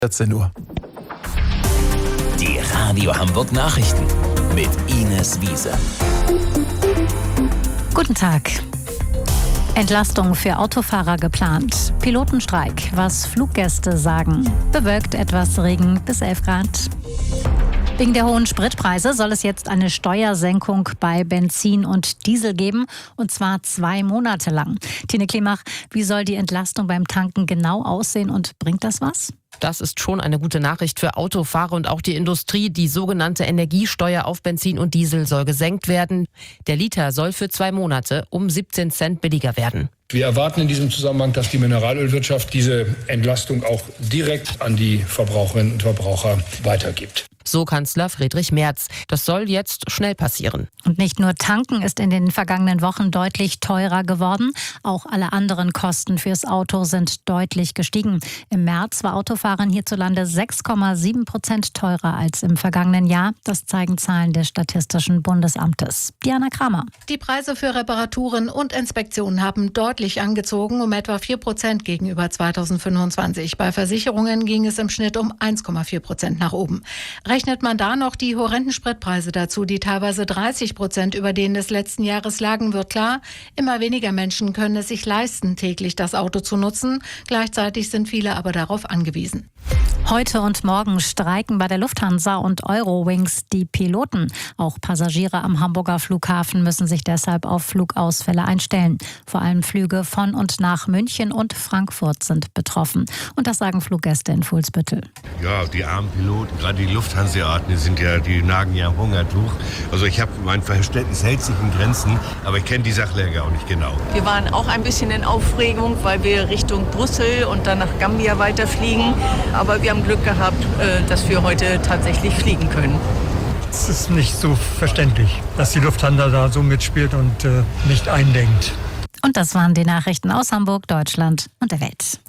14 Uhr. Die Radio Hamburg Nachrichten mit Ines Wiese. Guten Tag. Entlastung für Autofahrer geplant. Pilotenstreik, was Fluggäste sagen. Bewölkt, etwas Regen bis 11 Grad. Wegen der hohen Spritpreise soll es jetzt eine Steuersenkung bei Benzin und Diesel geben, und zwar 2 Monate lang. Tine Klimach, wie soll die Entlastung beim Tanken genau aussehen und bringt das was? Das ist schon eine gute Nachricht für Autofahrer und auch die Industrie. Die sogenannte Energiesteuer auf Benzin und Diesel soll gesenkt werden. Der Liter soll für 2 Monate um 17 Cent billiger werden. Wir erwarten in diesem Zusammenhang, dass die Mineralölwirtschaft diese Entlastung auch direkt an die Verbraucherinnen und Verbraucher weitergibt. So Kanzler Friedrich Merz. Das soll jetzt schnell passieren. Und nicht nur tanken ist in den vergangenen Wochen deutlich teurer geworden. Auch alle anderen Kosten fürs Auto sind deutlich gestiegen. Im März war Autofahren hierzulande 6,7% teurer als im vergangenen Jahr. Das zeigen Zahlen des Statistischen Bundesamtes. Diana Kramer. Die Preise für Reparaturen und Inspektionen haben deutlich angezogen, um etwa 4% gegenüber 2025. Bei Versicherungen ging es im Schnitt um 1,4% nach oben. Rechnet man da noch die horrenden Spritpreise dazu, die teilweise 30% über denen des letzten Jahres lagen, wird klar, immer weniger Menschen können es sich leisten, täglich das Auto zu nutzen. Gleichzeitig sind viele aber darauf angewiesen. Heute und morgen streiken bei der Lufthansa und Eurowings die Piloten. Auch Passagiere am Hamburger Flughafen müssen sich deshalb auf Flugausfälle einstellen. Vor allem Flüge von und nach München und Frankfurt sind betroffen. Und das sagen Fluggäste in Fuhlsbüttel. Ja, die armen Piloten, gerade die Lufthanseaten, die nagen ja am Hungertuch. Also mein Verständnis hält sich in Grenzen, aber ich kenne die Sachlage auch nicht genau. Wir waren auch ein bisschen in Aufregung, weil wir Richtung Brüssel und dann nach Gambia weiterfliegen. Aber wir haben Glück gehabt, dass wir heute tatsächlich fliegen können. Es ist nicht so verständlich, dass die Lufthansa da so mitspielt und nicht einlenkt. Und das waren die Nachrichten aus Hamburg, Deutschland und der Welt.